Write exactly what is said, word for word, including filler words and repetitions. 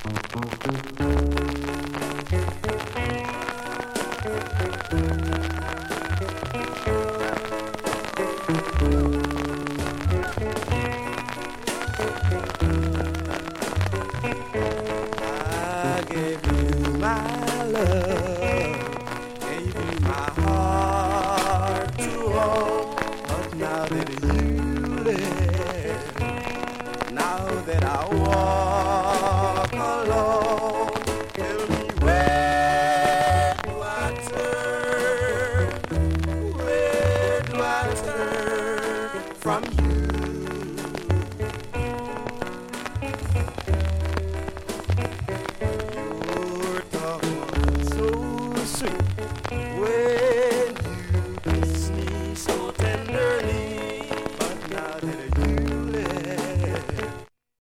I gave you my love, gave you my heart to hold, but now that you left, now that I walk alone, tell me where do I turn, where do I turn from you?